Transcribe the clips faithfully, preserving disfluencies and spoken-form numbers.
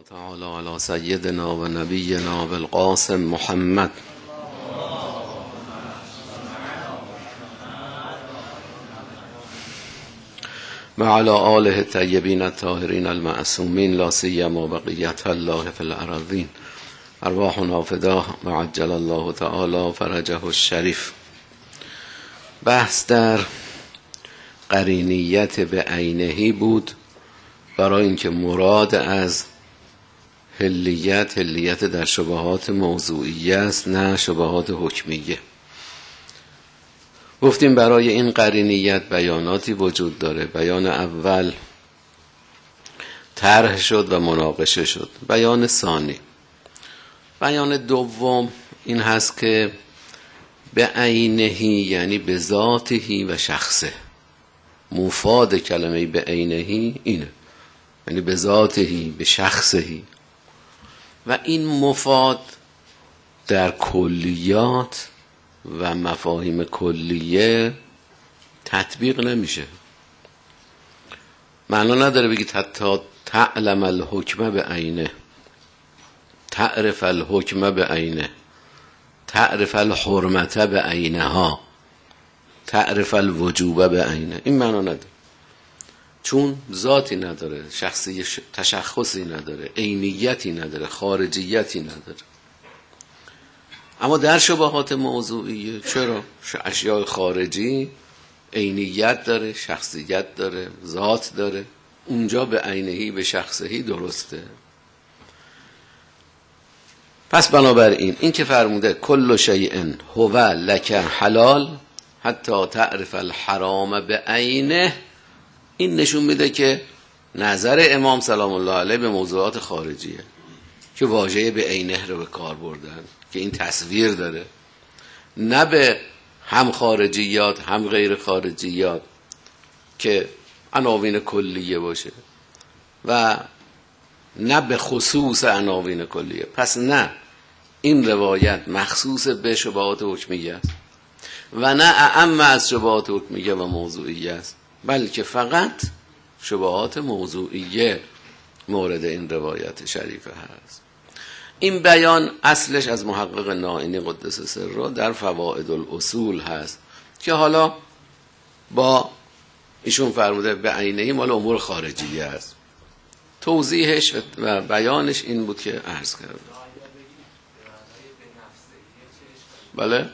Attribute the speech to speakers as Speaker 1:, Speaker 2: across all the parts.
Speaker 1: تعالی علی سیدنا و نبینا بالقاسم محمد و علی آله الطیبین الطاهرین المعصومین لا سیما بقیة الله فی الارضین ارواحنا فداه و عجل الله تعالی فرجه الشریف. بحث در قرینیت به عینهی بود برای اینکه مراد از حلیت حلیت در شبهات موضوعیه است، نه شبهات حکمیه. گفتیم برای این قرینیت بیاناتی وجود داره. بیان اول طرح شد و مناقشه شد. بیان ثانی، بیان دوم این هست که به عینهی یعنی به ذاتهی و شخصه. مفاد کلمه به عینهی اینه، یعنی به ذاتهی به شخصهی، و این مفاد در کلیات و مفاهیم کلیه تطبیق نمیشه. معنا نداره بگید حتی تعلم الحکم به عینه، تعرف الحکم به عینه، تعرف الحرمت به عینها، تعرف الوجوب به عینه. این معنا نداره، چون ذاتی نداره، شخصی تشخصی نداره، عینیتی نداره، خارجیتی نداره. اما در شبهات موضوعیه چرا؟ اشیاء خارجی عینیت داره، شخصیت داره، ذات داره. اونجا به عینهی به شخصهی درسته. پس بنابراین این که فرموده کل شیء هو لک حلال حتی تعرف الحرام به عینه، این نشون میده که نظر امام سلام الله علیه به موضوعات خارجیه که واژه به عینه رو به کار بردن که این تصویر داره، نه به هم خارجیات هم غیر خارجیات که عناوین کلیه باشه، و نه به خصوص عناوین کلیه. پس نه، این روایت مخصوص به شبهات حکمیه است و نه اعم از شبهات حکمیه و موضوعیه است، بلکه فقط شبهات موضوعیه مورد این روایت شریفه هست. این بیان اصلش از محقق نائینی قدس سره در فوائد الاصول هست که حالا با ایشون فرموده به عینهی مال امور خارجیه است. توضیحش و بیانش این بود که عرض کردم. بله؟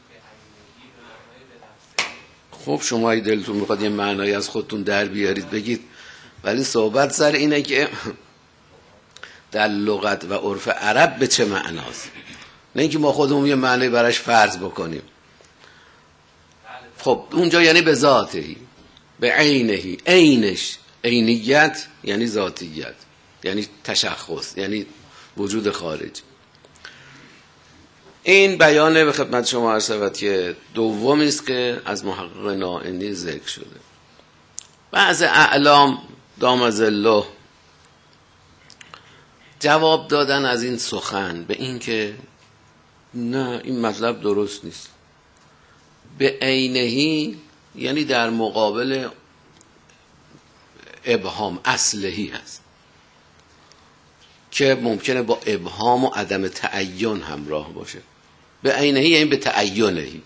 Speaker 1: خب شما ای دلتون میخواد یه معنایی از خودتون در بیارید بگید، ولی صحبت سر اینه که در لغت و عرف عرب به چه معناست، نه اینکه ما خودمون یه معنی براش فرض بکنیم. خب اونجا یعنی به ذاتهی، به عینهی، عینش، عینیت یعنی ذاتیت، یعنی تشخص، یعنی وجود خارجی. این بیانه به خدمت شما عرض شود که دومی است که از محقق نائینی ذکر شده. بعض اعلام دام ظله جواب دادن از این سخن به این که نه، این مطلب درست نیست. به عینهی یعنی در مقابل ابهام اصلهی هست که ممکنه با ابهام و عدم تعین همراه باشه. به عینهی یعنی به تعینهی،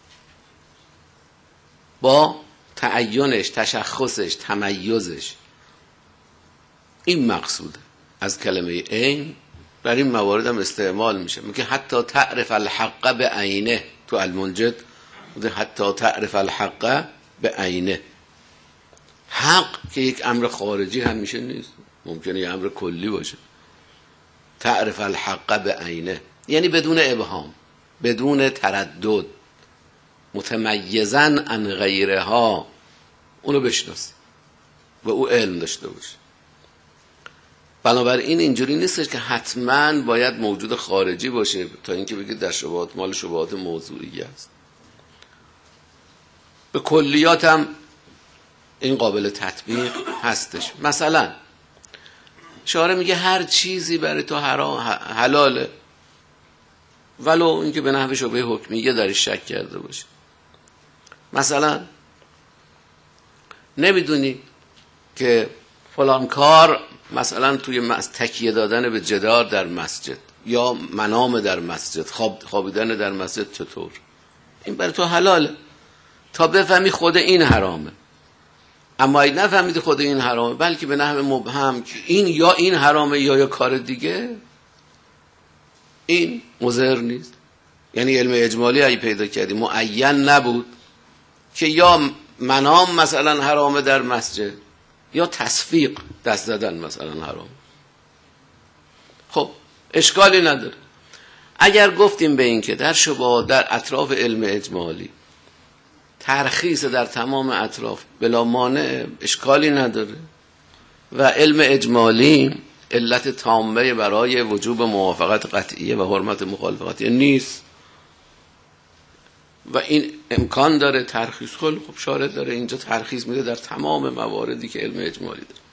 Speaker 1: با تعینش، تشخصش، تمیزش. این مقصوده از کلمه عین. در این موارد هم استعمال میشه، میگه حتی تعرف الحق به عینه. تو المنجد حتی تعرف الحق به عینه. حق که یک امر خارجی همیشه نیست، ممکنه یک امر کلی باشه. تعرف الحق به عینه یعنی بدون ابهام، بدون تردد، متمیزاً عن غیرها، اونو بشناسی و او علم داشته باشه. بنابراین اینجوری نیستش که حتماً باید موجود خارجی باشه تا اینکه بگید در شبهات مال شبهات موضوعی است. به کلیات هم این قابل تطبیق هستش. مثلا شارع میگه هر چیزی برای تو حرام حلاله، ولو اینکه به نحو شبهه حکمیه درش شک کرده باشه. مثلا نمیدونی که فلان کار مثلا توی تکیه دادن به جدار در مسجد یا منام در مسجد، خواب خوابیدن در مسجد چطور؟ این برای تو حلاله تا بفهمی خود این حرامه. اما اگه نفهمیدی خود این حرامه، بلکه به نحو مبهم که این یا این حرامه یا یا کار دیگه، این مضر نیست. یعنی علم اجمالی اگه پیدا کردی معین نبود که یا منام مثلا حرامه در مسجد یا تصفیق دست زدن مثلا حرام، خب اشکالی نداره. اگر گفتیم به این که در شبهات در اطراف علم اجمالی ترخیص در تمام اطراف بلا مانع، اشکالی نداره و علم اجمالی علت تامه برای وجوب موافقت قطعیه و حرمت مخالفت قطعیه نیست و این امکان داره ترخیص. خیلی خوب، شارع داره اینجا ترخیص میده در تمام مواردی که علم اجمالی داره،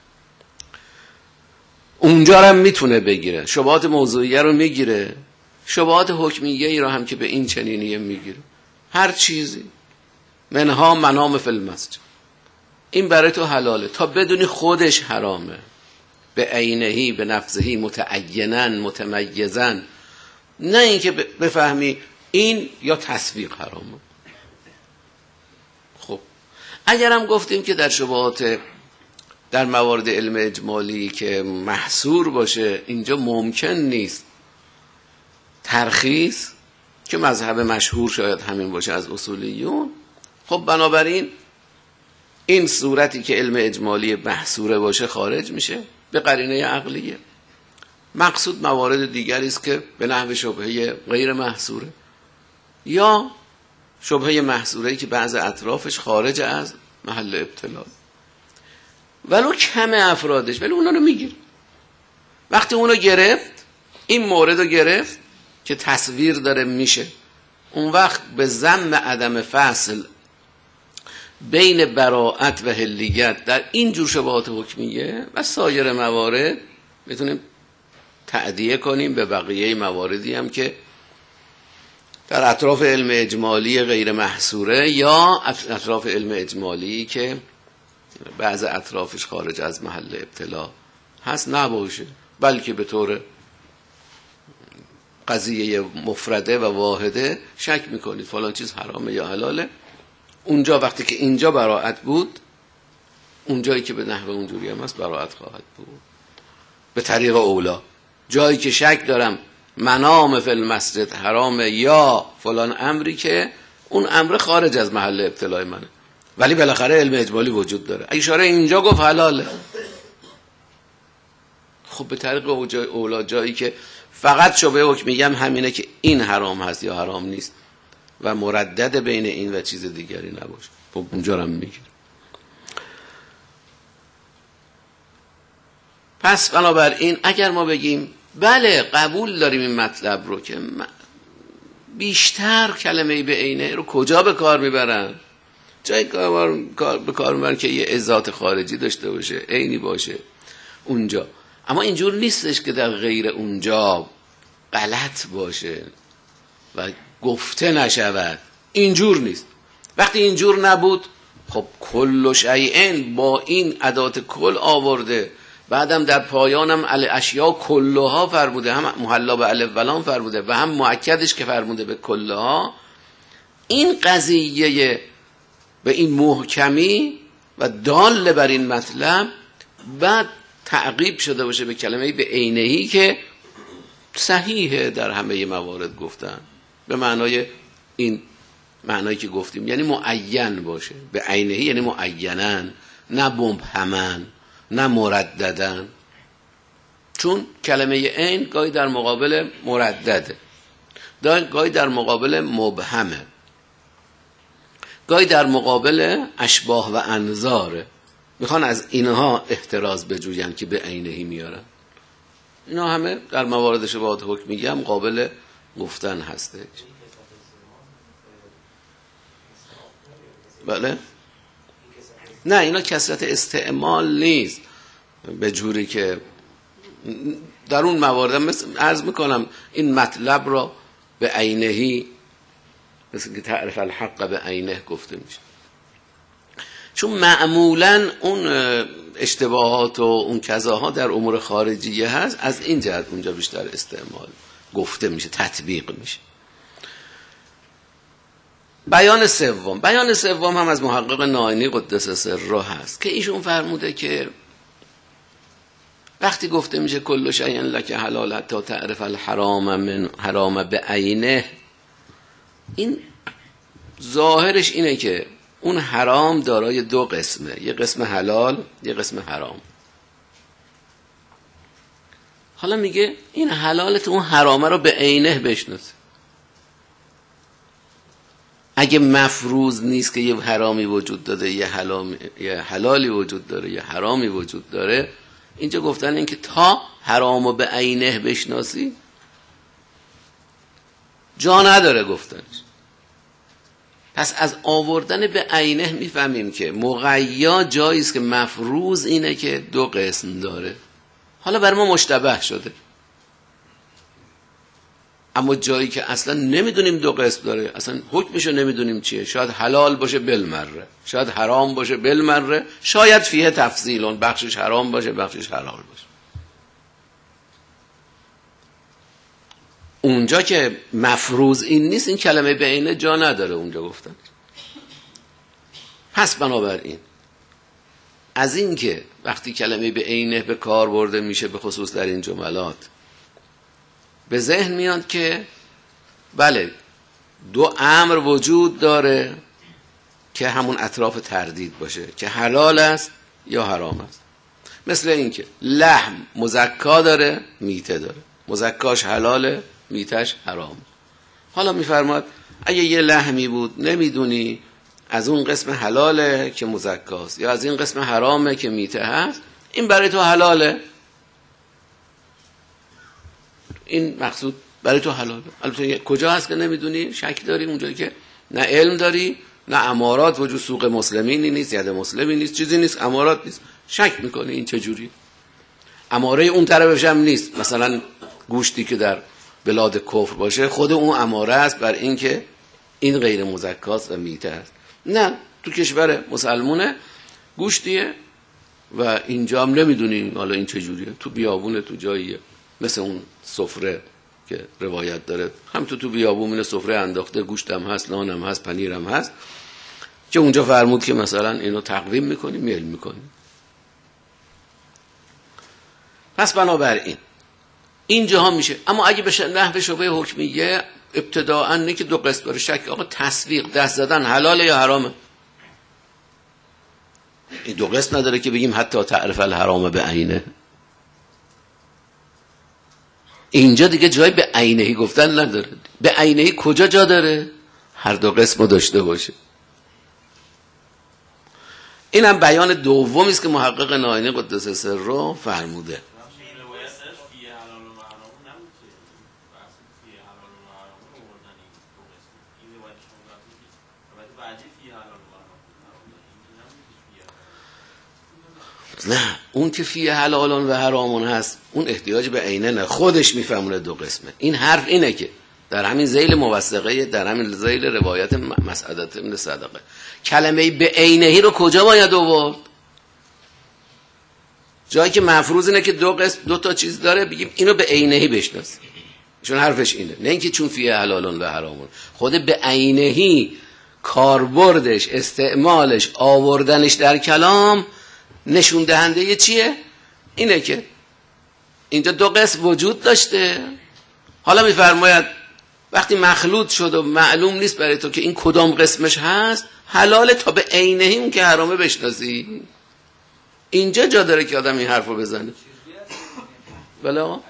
Speaker 1: اونجا هم میتونه بگیره. شبهات موضوعیه رو میگیره، شبهات حکمیه ای رو هم که به این چنینیه میگیره. هر چیزی منها منام فی المسجد، این برای تو حلاله تا بدونی خودش حرامه به عینهی به نفسهی متعینن متمیزن، نه اینکه بفهمی این یا تصویق حرامه. خب اگرم گفتیم که در شبهات در موارد علم اجمالی که محصور باشه اینجا ممکن نیست ترخیص، که مذهب مشهور شاید همین باشه از اصولیون، خب بنابراین این صورتی که علم اجمالی محصوره باشه خارج میشه به قرینه عقلیه. مقصود موارد دیگری است که به نحو شبهه غیر محصوره یا شبهه محصوره‌ای که بعض اطرافش خارج از محل ابتلا، ولو کم افرادش، ولی اونا رو میگیره. وقتی اونو گرفت، این مورد رو گرفت که تصویر داره میشه، اون وقت به ضمن عدم فصل بین براءت و حلیت در این جور شبهات حکمیه و سایر موارد میتونیم تعدیه کنیم به بقیه مواردی هم که در اطراف علم اجمالی غیر محصوره یا اطراف علم اجمالی که بعض اطرافش خارج از محل ابتلا هست نباشه، بلکه به طور قضیه مفرده و واحده شک میکنید فلان چیز حرامه یا حلاله. اونجا وقتی که اینجا براءت بود، اونجایی که به نحو اونجوری هم هست براءت خواهد بود به طریق اولا. جایی که شک دارم منام فی المسجد حرامه یا فلان امری که اون امر خارج از محل ابتلای منه، ولی بالاخره علم اجمالی وجود داره. اشاره اینجا گفت حلاله، خب به طریق اولا جایی که فقط شبهه حکمیه هم همینه که این حرام هست یا حرام نیست و مردد بین این و چیز دیگری نباشه، خب اونجا هم میگیر. پس بنابراین اگر ما بگیم بله قبول داریم این مطلب رو که بیشتر کلمه به عینه رو کجا به کار میبرن؟ جای کار به کار میبرن که یه ذات خارجی داشته باشه، عینی باشه اونجا. اما اینجور نیستش که در غیر اونجا غلط باشه و گفته نشود، اینجور نیست. وقتی اینجور نبود، خب کل شیء با این ادات کل آورده، بعدم در پایانم الاشیاء کلها فرموده، هم محلا به الف و لام فرموده و هم مؤکدش که فرموده به کلها. این قضیه به این محکمی و دال بر این مطلب بعد تعقیب شده باشه به کلمه به عینهی که صحیحه در همه موارد گفتن، به معنای این معنایی که گفتیم، یعنی معین باشه. به عینهی یعنی معینن، نه مبهمن، نه مرددن، چون کلمه عین گاهی در مقابل مردده، گاهی در مقابل مبهمه، گاهی در مقابل اشباه و انظاره. میخوان از اینها احتراز بجوین که به عینهی میارن. اینا همه در موارد شبهات حکمیه هم قابل گفتن هسته. بله؟ نه، اینا کثرت استعمال نیست به جوری که در اون موارد مثل عرض میکنم این مطلب را به عینهی، مثل که تعرف الحق به عینه گفته میشه. چون معمولا اون اشتباهات و اون کذاها در امور خارجیه هست، از این جهت اونجا بیشتر استعمال گفته میشه، تطبیق میشه. بیان سوم، بیان سوم هم از محقق ناینی قدس سره هست که ایشون فرموده که وقتی گفته میشه کل شیء لک حلال حتی تعرف الحرام من حرام بعینه، این ظاهرش اینه که اون حرام دارای دو قسمه، یه قسم حلال یه قسم حرام. حالا میگه این حلالت اون حرامه رو به عینه بشناسه. اگه مفروض نیست که یه حرامی وجود داره، یه, حلامی، یه حلالی وجود داره، یه حرامی وجود داره، اینجا گفتن این که تا حرامو به عینه بشناسی جا نداره گفتنش. پس از آوردن به عینه میفهمیم که مقیا جایی است که مفروض اینه که دو قسم داره، حالا بر ما مشتبه شده. اما جایی که اصلا نمیدونیم دو قسم داره، اصلا حکمشو نمیدونیم چیه، شاید حلال باشه بالمره، شاید حرام باشه بالمره، شاید فیه تفصیلون، بخشش حرام باشه بخشش حلال باشه. اونجا که مفروض این نیست، این کلمه بعینه جا نداره اونجا گفتن. پس بنابراین از این که وقتی کلمه بعینه به کار برده میشه به خصوص در این جملات، به ذهن میاد که بله دو امر وجود داره که همون اطراف تردید باشه که حلال است یا حرام است. مثل این که لحم مزکا داره میته داره، مزکاش حلاله میتش حرام. حالا میفرماد اگه یه لحمی بود نمیدونی از اون قسم حلاله که مزکاست یا از این قسم حرامه که میته هست، این برای تو حلاله، این مقصود برای تو حلاله. البته کجا هست که نمیدونی، شک داری، اونجایی که نه علم داری نه امارات وجود، سوق مسلمینی نیست، ید مسلمی نیست، چیزی نیست، امارات نیست، شک میکنی این چجوری. اماره اون طرفش هم نیست، مثلا گوشتی که در بلاد کفر باشه خود اون اماره است بر این که این غیر مزکاست و میته است. نه، تو کشور مسلمونه گوشتیه و اینجا هم نمیدونی حالا این چجوریه، تو بیابونه، تو جاییه، مثل اون سفره که روایت داره، هم تو تو بیابون سفره انداخته، گوشت هم هست، نان هم هست، پنیر هم هست، که اونجا فرمود که مثلا اینو تقویم میکنی، میل میکنی. پس بنابراین اینجاها میشه. اما اگه بشه نحو شبهه حکمیه ابتداءً نه که دو قسم داره، شک آقا تصویق دست زدن حلاله یا حرامه، این دو قسم نداره که بگیم حتی تعرف الحرام به عینه. اینجا دیگه جای به عینهی گفتن نداره. به عینهی کجا جا داره؟ هر دو قسمو داشته باشه. اینم بیان دومی است که محقق ناینی قدس سره فرموده. نه، اون که فیه حلالون و حرامون هست اون احتیاج به عینه نه، خودش میفهمونه دو قسمه. این حرف اینه که در همین ذیل موثقه، در همین ذیل روایت مسعدت ابن صدقه، کلمه به عینهی رو کجا باید آورد؟ جایی که مفروض اینه که دو قسم دو تا چیز داره بگیم اینو به عینهی بشناس، چون حرفش اینه، نه اینکه چون فیه حلالون و حرامون. خود به عینهی کاربردش، استعمالش، آوردنش در کلام نشون دهنده چیه؟ اینه که اینجا دو قسم وجود داشته. حالا میفرماید وقتی مخلوط شد و معلوم نیست برای تو که این کدام قسمش هست، حلاله تا به عینهی اون که حرامه بشناسی. اینجا جا داره که آدم این حرف رو بزنه. بله آقا،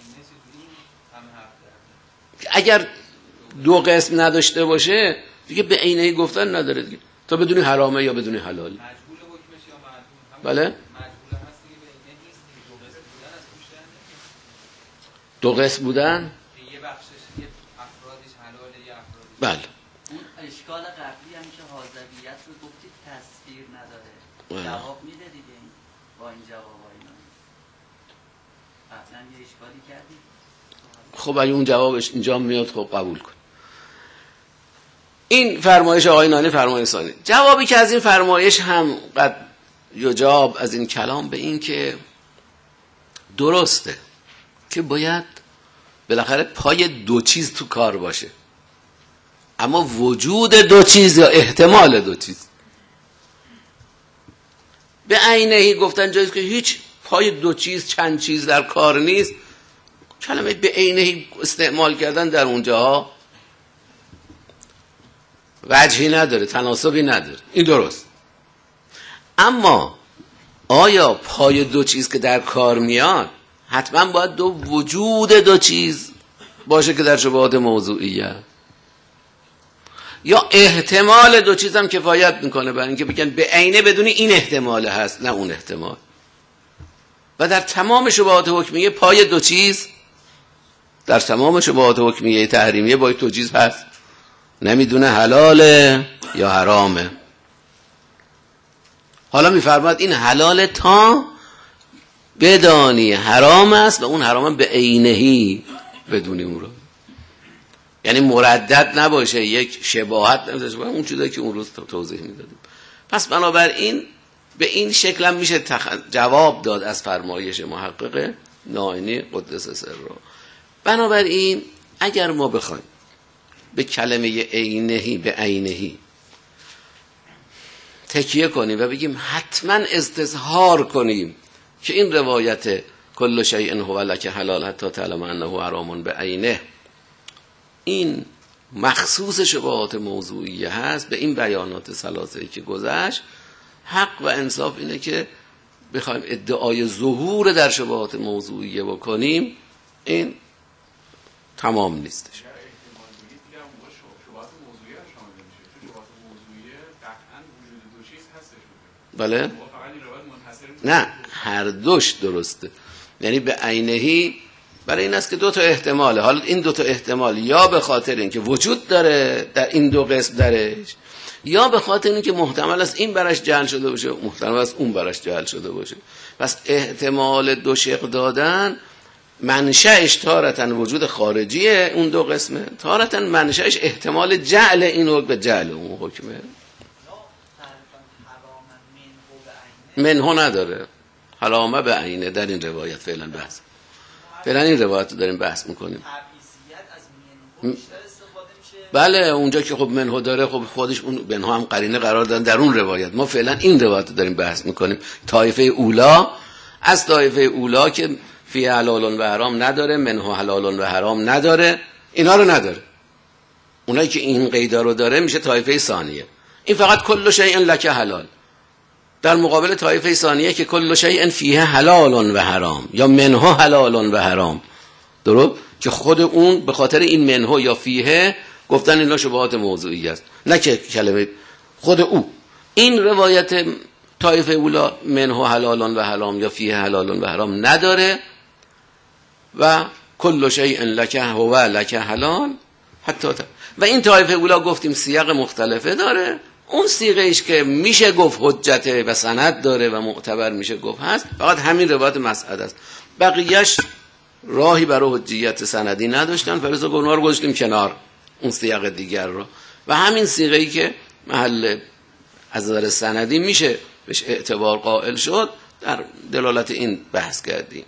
Speaker 1: اگر دو قسم نداشته باشه دیگه به عینهی گفتن نداره دیگه، تا بدونی حرامه یا بدونی حلاله. بله دو قسم بودن،
Speaker 2: یه بخشش یه افرادش حلاله یه افرادش.
Speaker 1: بله.
Speaker 3: اون اشکال قبلی هم که حاضریت رو گفتی تصویر نداره، جواب میده دیگه با این جواب اینا. قبلا یه اشکالی کردی.
Speaker 1: خب اگه اون جوابش اینجا میاد خب قبول کن. این فرمایش آقای نانی فرمایش ثانی. جوابی که از این فرمایش هم قد یجاب از این کلام به این که درسته که باید بالاخره پای دو چیز تو کار باشه، اما وجود دو چیز یا احتمال دو چیز به عینهی گفتن جایز که هیچ پای دو چیز چند چیز در کار نیست. کلمه به عینهی استعمال کردن در اونجاها وجهی نداره، تناسبی نداره، این درست. اما آیا پای دو چیز که در کار میاد حتما باید دو وجود دو چیز باشه که در شبهات موضوعیه، یا احتمال دو چیز هم کفایت میکنه برای اینکه بگن به عینه بدون این احتمال هست نه اون احتمال؟ و در تمام شبهات حکمیه پای دو چیز، در تمام شبهات حکمیه تحریمیه باید دو چیز هست، نمیدونه حلاله یا حرامه. حالا میفرماد این حلال تا بدانی حرام است و اون حرام به عینهی بدونی اون رو، یعنی مردد نباشه، یک شباهت نباشه، اون چیزایی که اون روز توضیح میدادیم. پس بنابراین به این شکل هم میشه تخ... جواب داد از فرمایش محقق نائینی قدس سره. بنابراین اگر ما بخوایم به کلمه عینهی به عینهی تکیه کنیم و بگیم حتما استظهار کنیم که این روایت کل شیء هو لک حلال حتی تعلم انه حرام به عینه این مخصوص شبهات موضوعیه هست، به این بیانات ثلاثه‌ای که گذشت حق و انصاف اینه که بخوایم ادعای ظهور در شبهات موضوعیه بکنیم این تمام نیستش. بله؟ نه، هر دوش درسته، یعنی به عینهی برای این است که دو تا احتماله. حالا این دو تا احتمال یا به خاطر اینکه وجود داره در این دو قسم درش، یا به خاطر اینکه محتمل است این برش جعل شده باشه، محتمل است اون برش جعل شده باشه. پس احتمال دو شق دادن منشأش تارتن وجود خارجیه اون دو قسمه، تارتن منشأش احتمال جعل این حکم به جعل اون حکمه. منهو نداره، حرامه به عینه در این روایت فعلا بحث فعلا این روایت رو داریم بحث میکنیم. بله اونجا که خب منهو داره خب خودش اون منهو هم قرینه قرار دادن در اون روایت. ما فعلا این روایت رو داریم بحث میکنیم. طایفه اولا از طایفه اولا که فی حلال و حرام نداره، منهو حلال و حرام نداره، اینا رو نداره. اونایی که این قیدا رو داره میشه طایفه ثانیه. این فقط کل شیء لک حلال، در مقابل طایفه ثانیه که کل شیء فیه حلال و حرام یا منهو حلال و حرام. درست؟ که خود اون به خاطر این منهو یا فیه گفتن اینا شبهات موضوعی است، نه که کلمه خود او. این روایت طایفه اولا منهو حلال و حرام یا فیه حلال و حرام نداره و کل شیء لک هو لک حلال حتی تا. و این طایفه اولا گفتیم سیاق مختلفه داره. اون سیغهش که میشه گفت حجته و سند داره و معتبر میشه گفت هست، فقط همین روایت مسعد است. بقیهش راهی برای حجیت سندی نداشتن، فرض گناه رو گذاشتیم کنار اون سیاق دیگر رو و همین سیغه‌ای که محل از نظر سندی میشه بهش اعتبار قائل شد در دلالت این بحث کردیم.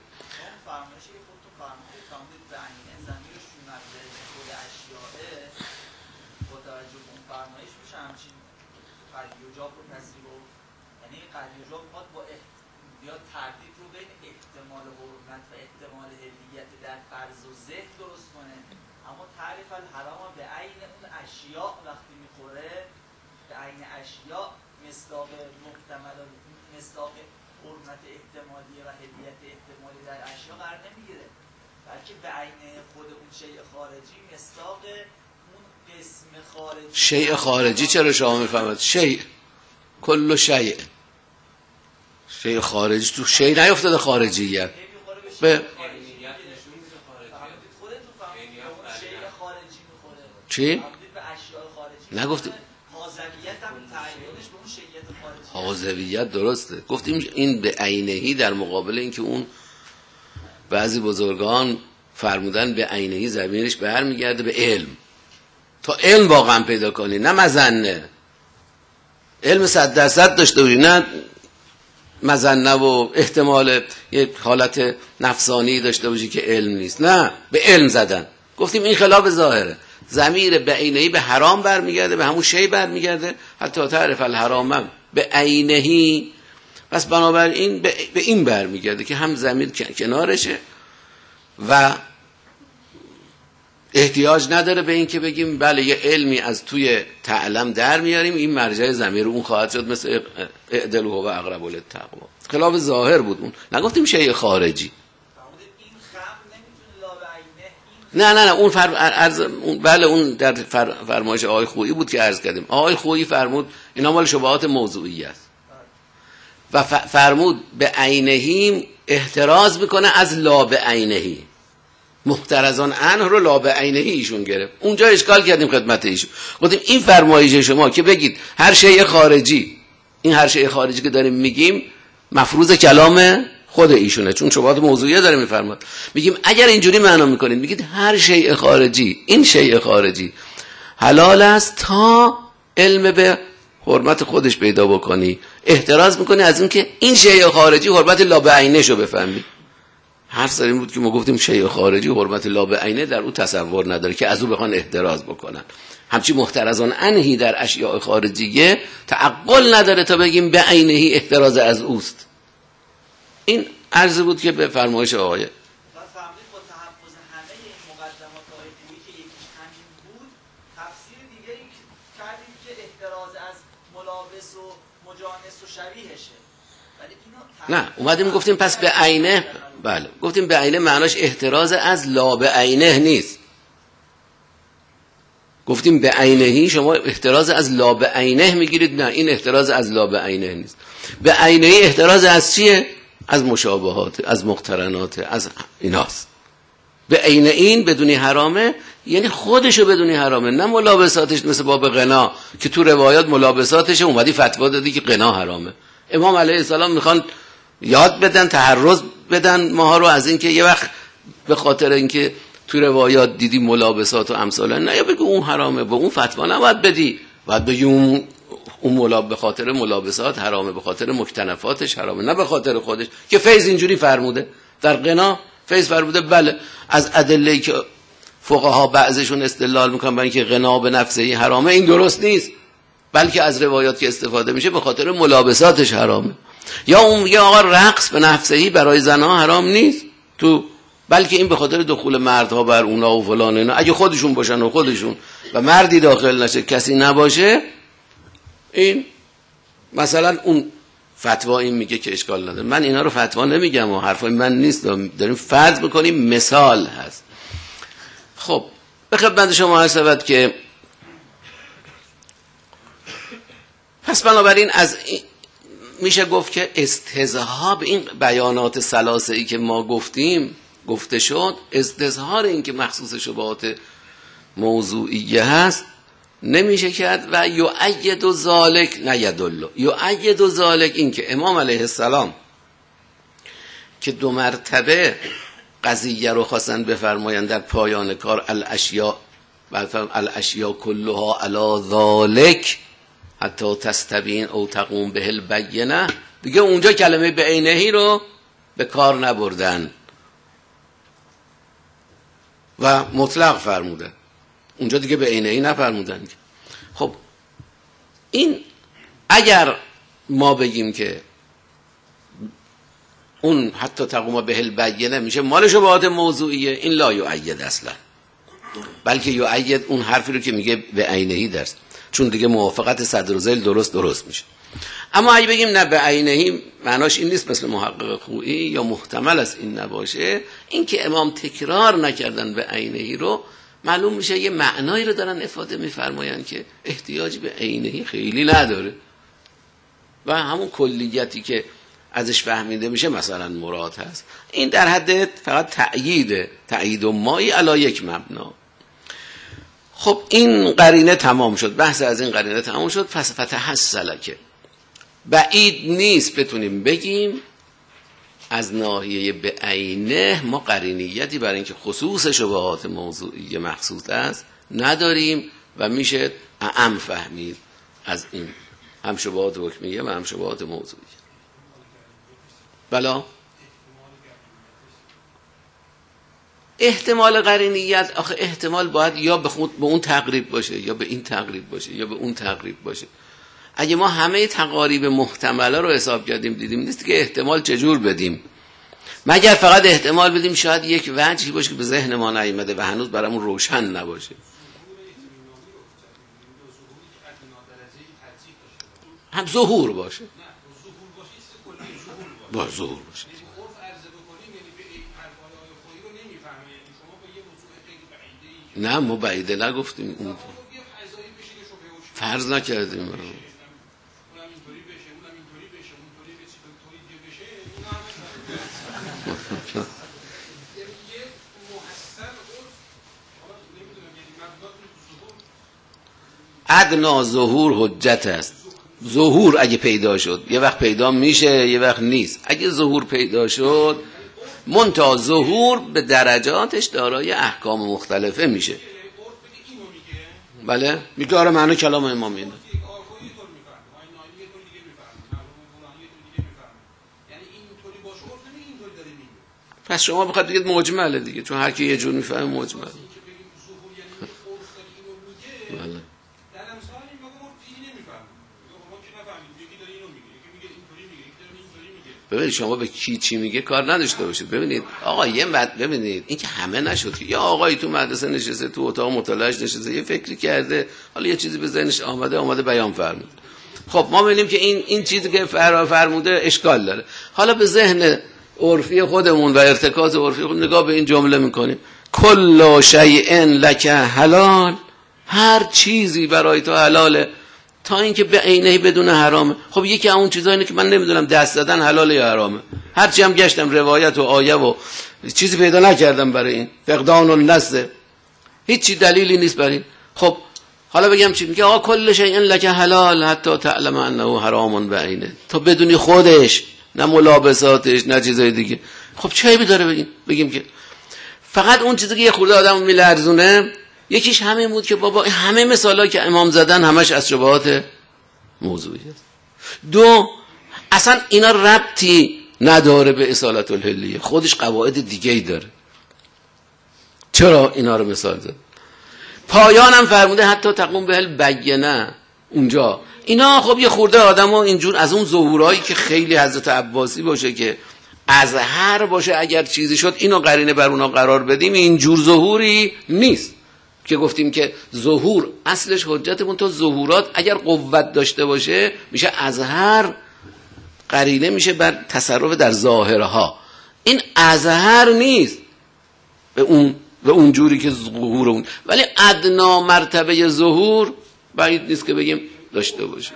Speaker 1: شیء خارجی چرا شما میفهمید؟ شیء کل شیء شیء خارجی تو شیء نیفتاده خارجیت به چی؟ نگفتیم حاذویت درسته، گفتیم این به عینهی در مقابل اینکه اون بعضی بزرگان فرمودن به عینهی زمینش برمیگرده به علم، تا علم واقعا پیدا کنی، نه مظنه. علم صد درصد داشته باشی، نه مظنه و احتمال یک حالت نفسانی داشته باشی که علم نیست. نه، به علم زدن. گفتیم این خلاف ظاهره. ضمیر به عینهی به حرام برمیگرده، به همون شی برمیگرده، حتی تعرف الحرام به عینهی. پس بنابراین به این برمیگرده که هم ضمیر کنارشه و احتیاج نداره به این که بگیم بله یه علمی از توی تعلم در میاریم، این مرجع ضمیر اون خواهد شد، مثل اعدل و اقرب للتقوا. خلاف ظاهر بود اون. نگفتیم شیء خارجی. نه نه نه اون فر... عرض... اون بله اون در فر... فرمایش آقای خویی بود که عرض کردیم. آقای خویی فرمود اینا مال شبهات موضوعی است و ف... فرمود به عینهی احتراز میکنه از لا به عینهی. محترزان عنه رو لا به عینهی ایشون گرفت. اونجا اشکال کردیم خدمت ایشون، گفتیم این فرمایش شما که بگید هر شیء خارجی، این هر شیء خارجی که داریم میگیم مفروض کلام خود ایشونه، چون شبهات موضوعیه داره میفرماد. میگیم اگر اینجوری معنا میکنید، میگید هر شیء خارجی، این شیء خارجی حلال است تا علم به حرمت خودش پیدا بکنی، احتراز میکنی از این که این شیء خارجی حرمت لا به عینه‌شو رو بفهمی. هر سر این بود که ما گفتیم شیء خارجی حرمت لا به عینه در او تصور نداره که از او بخوان احتراز بکنن. همچی محترزان عنهی در اشیاء خارجیه تعقل نداره تا بگیم به عینهی احتراز از اوست. این عرض بود که به فرمایش آقای
Speaker 4: فرمودید با تحفظ همه این مقدمات آقای خویی که یکیش همین بود، تفسیر دیگری کردیم که احتراز از ملابس و مجانس و شبیهشه. ولی اینو
Speaker 1: نه اومدیم گفتیم پس به عینه، بله گفتیم به عینه معناش احتراز از لا به عینه نیست. گفتیم به عینهی شما احتراز از لا به عینه میگیرید، نه این احتراز از لا به عینه نیست. به عینهی احتراز از چیه؟ از مشابهات، از مقترنات، از ایناست. به عین این بدونی حرامه یعنی خودشو بدونی حرامه، نه ملابساتش، مثل باب غنا که تو روایات ملابساتش اومدی فتوا دادی که غنا حرامه. امام علیه السلام میخوان یاد بدن، تحرز بدن ماها رو از اینکه یه وقت به خاطر اینکه تو روایات دیدی ملابسات و امثال، نه یا بگو اون حرامه، به اون فتوا نباید بدی، باید بگی اون اون ملاب به خاطر ملابسات حرامه، به خاطر مکتنفاتش حرامه، نه به خاطر خودش. که فیض اینجوری فرموده در غنا، فیض فرموده بله از ادله‌ای که فقها بعضشون استدلال میکنن برای اینکه غنا به نفسه حرامه، این درست نیست، بلکه از روایات که استفاده میشه به خاطر ملابساتش حرامه. یا اون میگه آقا رقص به نفسه برای زنها حرام نیست تو، بلکه این به خاطر دخول مردها بر اونا و فلان اینا، اگه خودشون باشن و خودشون و مردی داخل نشه کسی نباشه، این مثلا اون فتوا این میگه که اشکال نداره. من اینا رو فتوا نمیگم و حرفای من نیست، داریم فرض میکنیم مثال هست. خب به خدمت شما عرض شود که پس بنابراین از این میشه گفت که استظهار این بیانات ثلاثه‌ای که ما گفتیم گفته شد، استظهار این که مخصوص شبهات موضوعیه هست نمیشه کرد و یؤید ذالک نیدل. یؤید ذالک این که امام علیه السلام که دو مرتبه قضیه رو خواستن بفرمایند در پایان کار، الاشیاء الاشیاء کلها علی ذالک حتی تستبین او تقوم به البینه، دیگه اونجا کلمه به عینهی رو به کار نبردن و مطلق فرمودن، اونجا دیگه به عینهی نفرمودن. خب این اگر ما بگیم که اون حتی تقوم به البینه میشه مال شبهات موضوعیه، این لا یؤید اصلا، بلکه یؤید اون حرفی رو که میگه به عینهی درست، چون دیگه موافقت صدر و ذیل درست درست میشه. اما اگه بگیم نه به عینهی معناش این نیست، مثل محقق خویی یا محتمل است این نباشه، این که امام تکرار نکردن به عینهی رو معلوم میشه یه معنایی رو دارن افاده میفرماین که احتیاج به عینهی خیلی نداره و همون کلیتی که ازش فهمیده میشه مثلا مراد هست. این در حد فقط تأییده، تأیید و مایی علی یک مبنا. خب این قرینه تمام شد، بحث از این قرینه تمام شد. پس فتحصل که بعید نیست بتونیم بگیم از ناحیه به عینه ما قرینیتی برای اینکه خصوص شبهات موضوعی مخصوص است نداریم و میشه اعم فهمید از این هم شبهات حکمیه و هم شبهات موضوعیه. بلا احتمال قرینیت، آخه احتمال باید یا به خود به اون تقریب باشه یا به این تقریب باشه یا به اون تقریب باشه. اگه ما همه تقاریب محتمله رو حساب کردیم دیدیم نیست که احتمال چجور بدیم، مگر فقط احتمال بدیم شاید یک وجهی باشه که به ذهن ما نیامده و هنوز برامون روشن نباشه. هم ظهور باشه با ظهور باشه. نه ما بعیده نگفتیم، اون فرض نکردیم. ادنا ظهور حجت است. ظهور اگه پیدا شد یه وقت پیدا میشه یه وقت نیست. اگه ظهور پیدا شد منتها ظهور به درجاتش دارای احکام مختلفه میشه. بله میگه آره معنی کلام امام اینه. پس شما بخواد بگید مجمله دیگه، چون هر کی یه جور میفهمه مجمل. بله ببینید شما به کی چی میگه کار نداشته باشید. ببینید آقا یه وقت ببینید این که همه نشد که یا آقایی تو مدرسه نشسته تو اتاق مطالعهش نشسته یه فکری کرده حالا یه چیزی به ذهنش آمده آمده بیان فرمود. خب ما می‌بینیم که این این چیزی که فرا فرموده اشکال داره. حالا به ذهن عرفی خودمون و ارتکاز عرفی خود نگاه به این جمله میکنیم کل شیء لک حلال، هر چیزی برای تو حلاله تا اینکه به عینه بدون حرامه. خب یکی اون چیزا اینه که من نمیدونم دست دادن حلاله یا حرامه. هرچی هم گشتم روایت و آیه و چیزی پیدا نکردم برای این. فقدان النص هیچی دلیلی نیست برای این. خب حالا بگم چی؟ میگه آقا کل شیء لک حلال حتی تعلم انه حرام بعینه، تا بدونی خودش، نه ملابساتش نه چیزای دیگه. خب چه عیبی داره بگیم بگیم که فقط اون چیزی که یه خورده آدمو میلرزونه؟ یکیش همین بود که بابا همه مثالا که امام زدن همش از شبهات موضوعی است. دو، اصلا اینا ربطی نداره به اصالت الحلیه، خودش قواعد دیگه ای داره. چرا اینا رو مثال زد؟ پایانم فرموده حتی تقوم به البینه. اونجا اینا خب یه خورده آدمو اینجور از اون ظهورایی که خیلی حضرت عباسی باشه که از هر باشه اگر چیزی شد اینو قرینه بر اونا قرار بدیم، اینجور ظهوری نیست که گفتیم که ظهور اصلش حجتمون تا ظهورات اگر قوت داشته باشه میشه از هر قرینه میشه بر تصرف در ظاهرها. این از هر نیست به اون به اون جوری که ظهور اون، ولی ادنا مرتبه ظهور بعید نیست که بگیم داشته باشه.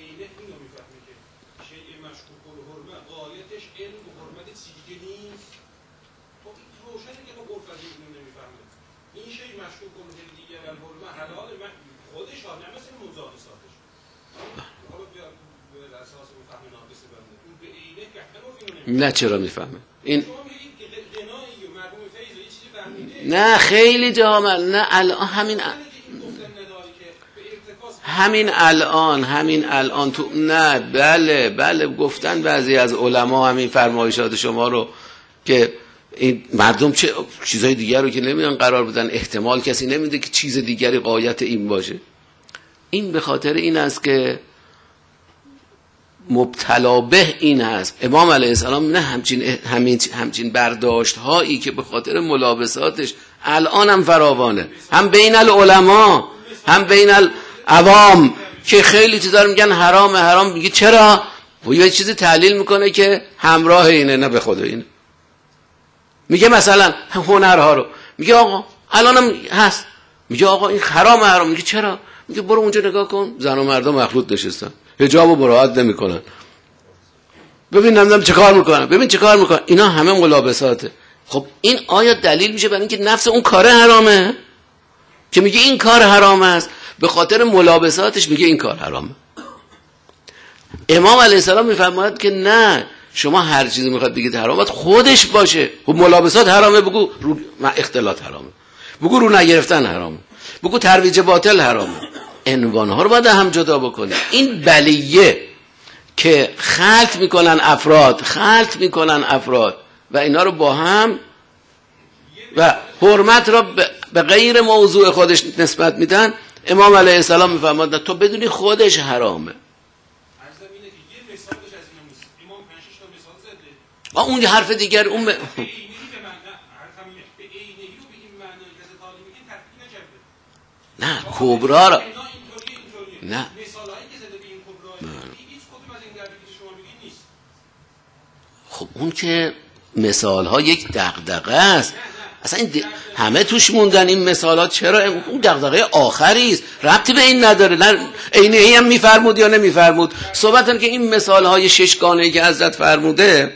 Speaker 1: نه چرا میفهمه این؟ نه خیلی جا من نه الان همین همین الان همین الان تو نه بله بله گفتن بعضی از علما همین فرمایشات شما رو که این مردم چه چیزای دیگر رو که نمیدونن قرار بدن، احتمال کسی نمیده که چیز دیگری غایت این باشه. این به خاطر این است که مبتلا به این هست. امام علیه السلام نه همچین همین همچین برداشت هایی که به خاطر ملابساتش الان هم فراوانه، هم بین العلماء هم بین العوام که خیلی چیزا رو میگن حرام حرام، میگه چرا؟ و یه چیزی تحلیل میکنه که همراه اینه، نه به خود اینه. میگه مثلا هنرها رو میگه آقا الانم هست، میگه آقا این حرام حرام، میگه چرا؟ میگه برو اونجا نگاه کن زن و مرد مخلوط نشستن حجابو مراعات نمیکنن، ببین نمیدونم چه کار میکنن، ببین چه کار میکنن. اینا همه ملابساته. خب این آیا دلیل میشه برای اینکه نفس اون کار حرامه که میگه این کار حرام است؟ به خاطر ملابساتش میگه این کار حرامه. امام علیه السلام میفرماید که نه، شما هر چیزی میخواد بگید حرامه خودش باشه. خب ملابسات حرامه بگو رو اختلاط حرامه، بگو رو نگرفتن حرامه، بگو ترویج باطل حرامه. عنوانها رو باید هم جدا بکنی. این بلیه که خلط میکنن افراد خلط میکنن افراد و اینا رو با هم و حرمت را به غیر موضوع خودش نسبت میدن. امام علیه السلام میفرماد تو بدونی خودش حرامه. آه اون حرف دیگر اون ب... نه کبرا را نه خب اون که مثال ها یک دغدغه است اصلا این همه توش موندن این مثال ها. چرا اون دغدغه آخری است ربطی به این نداره. نه عینه ای هم میفرمود یا نمیفرمود. صحبتن که این مثال های ششگانه که حضرت فرموده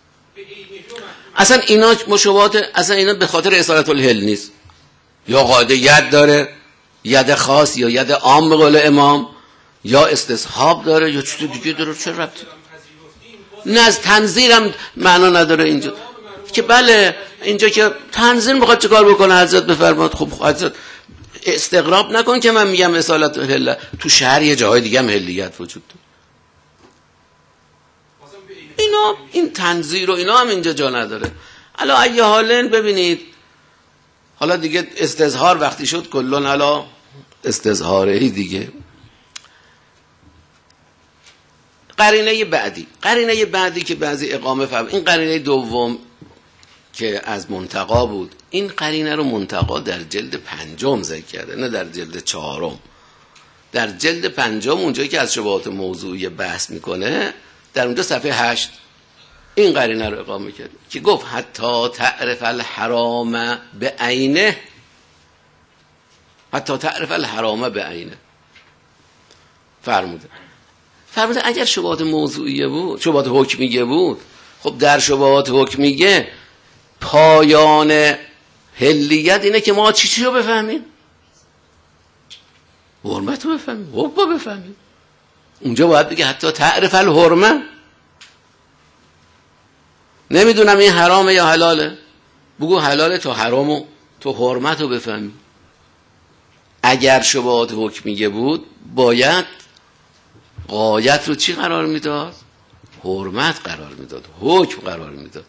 Speaker 1: اصلا اینا مشابهات اصلا اینا به خاطر اصالت الحل نیست. یا قاعده ید داره ید خاص یا ید عام به قول امام یا استصحاب داره یا چیز دیگه داره. چه ربطی؟ نه از تنظیرم معنا نداره اینجا که بله اینجا که تنظیر میخواد چه کار بکنه حضرت بفرماد. خب حضرت استغراب نکن که من میگم اصالت الحل تو شهر یه جاهای دیگه هم حلیت وجود داره. اینا این تنظیر و اینا هم اینجا جا نداره. حالا ای حالن ببینید حالا دیگه استظهار وقتی شد کلون حالا استظهاره دیگه. قرینه بعدی قرینه بعدی که بعضی اقامه فهم این قرینه دوم که از منتقا بود. این قرینه رو منتقا در جلد پنجم ذکر کرده نه در جلد چهارم. در جلد پنجم اونجایی که از شبهات موضوعی بحث میکنه در اونجا صفحه هشت این قرینه رو اقامه کرد که گفت حتی تعرف الحرام به عینه. حتی تعرف الحرام به عینه فرموده فرموده اگر شبهات موضوعیه بود شبهات حکمیه بود خب در شبهات حکمیه پایان حلیت اینه که ما چی چی رو بفهمیم حرمت رو بفهمیم حکم رو بفهمیم. اونجا باید بگه حتی تعرف الحرمه. نمیدونم این حرامه یا حلاله بگو حلاله تو حرامو تو حرمت رو بفهمی. اگر شبهات حکمیه بود باید غایت رو چی قرار میداد؟ حرمت قرار میداد حکم قرار میداد.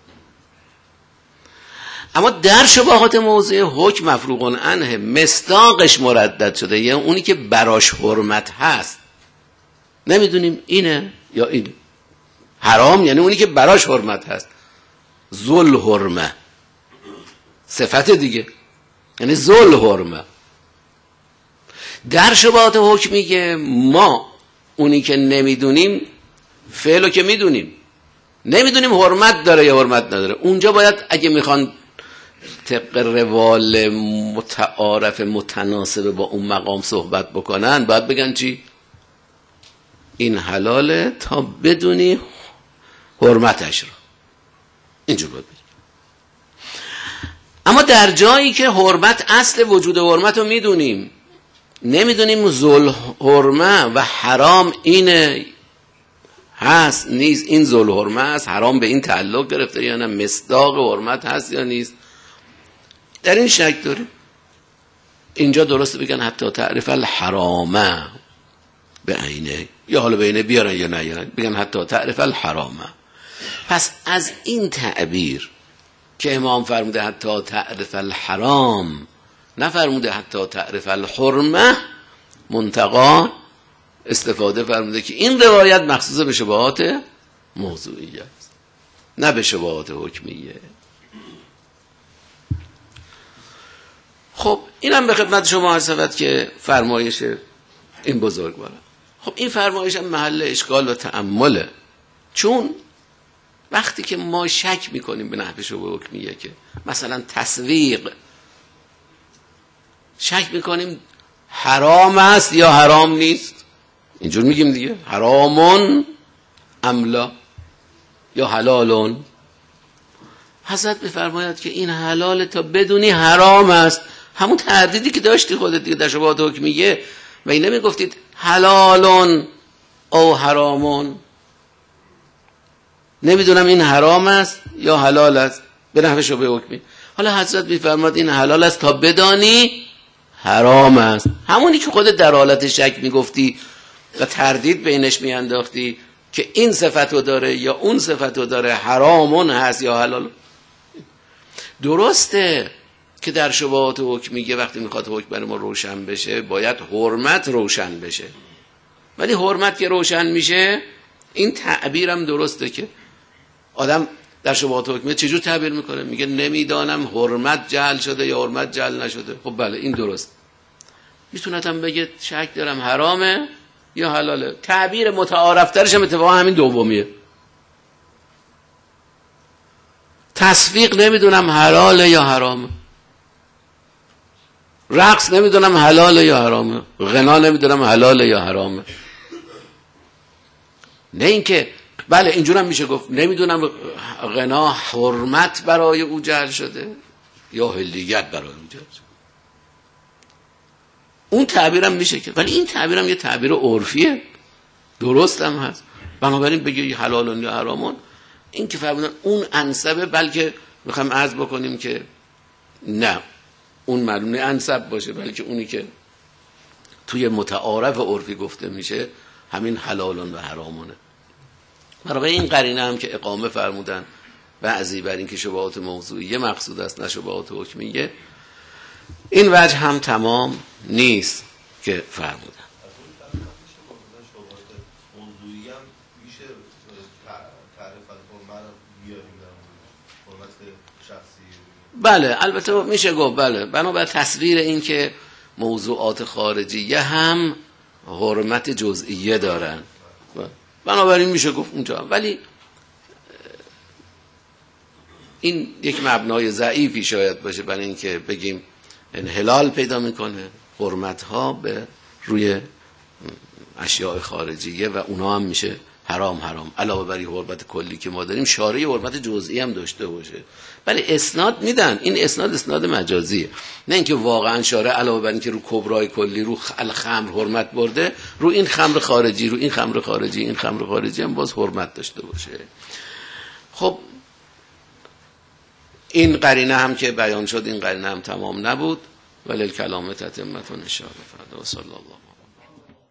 Speaker 1: اما در شبهات موضوعی حکم مفروغ عنه مصداقش مردد شده یعنی اونی که براش حرمت هست نمیدونیم اینه یا اینه. حرام یعنی اونی که براش حرمت هست. ذل حرمه صفت دیگه یعنی ذل حرمه. در شبهات حکمیه ما اونی که نمیدونیم فعلو که میدونیم نمیدونیم حرمت داره یا حرمت نداره. اونجا باید اگه میخوان طبق روال متعارف متناسب با اون مقام صحبت بکنن باید بگن چی؟ این حلاله تا بدونی حرمتش رو. اینجور باید بگن. اما در جایی که حرمت اصل وجود حرمت رو میدونیم نمیدونیم ذل حرمه و حرام اینه هست نیست. این ذل حرمه است حرام به این تعلق گرفته یا نه مصداق حرمت هست یا نیست در این شک داریم. اینجا درسته بگن حتی تعرف الحرامه به عینه یا حالا به عینه بیارن یا نیارن بگن حتی تعرف الحرامه. پس از این تعبیر که امام فرموده حتی تعرف الحرام نفرموده حتی تعرف الحرمه منتقا استفاده فرموده که این روایت مخصوص به شبهات موضوعیه است نه به شبهات حکمیه. خب اینم به خدمت شما عرض شود که فرمایش این بزرگواره. خب این فرمایش هم محل اشکال و تأمله چون وقتی که ما شک میکنیم به نحو شبهه حکمیه که مثلا تسویق شک میکنیم حرام است یا حرام نیست اینجور میگیم دیگه حرامون املا یا حلالون. حضرت بفرماید که این حلال تا بدونی حرام است. همون تردیدی که داشتی خودت دیگه در شبهات حکمیه و این نمیگفتید حلالون او حرامون نمیدونم این حرام است یا حلال است به نحو شبهه حکمی. حالا حضرت میفرماد این حلال است تا بدانی حرام است. همونی که خودت در حالت شک میگفتی و تردید بینش میانداختی که این صفتو داره یا اون صفتو داره، حرامون هست یا حلال. درسته که در شبهات حکم میگه وقتی میخواد حکم برای ما روشن بشه باید حرمت روشن بشه، ولی حرمت که روشن میشه این تعبیرم درسته که آدم در شبهات حکم چجور تعبیر میکنه؟ میگه نمیدانم حرمت جعل شده یا حرمت جعل نشده. خب بله این درست. میتونه هم بگه شک دارم حرامه یا حلاله. تعبیر متعارفترش هم اتفاقا همین دومیه. تصفیق نمیدونم حلاله یا حرامه، رقص نمیدونم حلاله یا حرامه، غنا نمیدونم حلاله یا حرامه. نه اینکه بله اینجور هم میشه گفت نمیدونم غنا حرمت برای او جعل شده یا حلیت برای او جعل شده. اون تعبیرم میشه که، ولی این تعبیرم یه تعبیر عرفیه، درست هم هست. بنابراین بگی حلالون یا حرامون این که فرمودن اون انسبه، بلکه میخوام عرض بکنیم که نه اون معلوم نه انسب باشه، بلکه اونی که توی متعارف عرفی گفته میشه همین حلالون و حرامونه. برای این قرینه هم که اقامه فرمودن بعضی بر این که شبهات موضوعیه مقصود است نه شبهات حکمیه، این وجه هم تمام نیست که فرمودن. بله البته میشه گفت بله، بنابر تصویر این که موضوعات خارجیه هم حرمت جزئیه دارن، بنابراین میشه گفت اونجا، ولی این یک مبنای ضعیفی شاید باشه برای اینکه بگیم انحلال پیدا میکنه حرمت ها به روی اشیاء خارجیه و اونا هم میشه حرام حرام. علاوه بر حرمت کلی که ما داریم شارع حرمت جزئی هم داشته باشه، ولی اسناد میدن. این اسناد اسناد مجازیه، نه اینکه واقعا شارع علاوه بر اینکه رو کبرای کلی رو الخمر حرمت برده، رو این خمر خارجی رو این خمر خارجی این خمر خارجی هم باز حرمت داشته باشه. خب این قرینه هم که بیان شد این قرینه هم تمام نبود، ولی کلام تتمتون ان شاء الله. فردا و صلی الله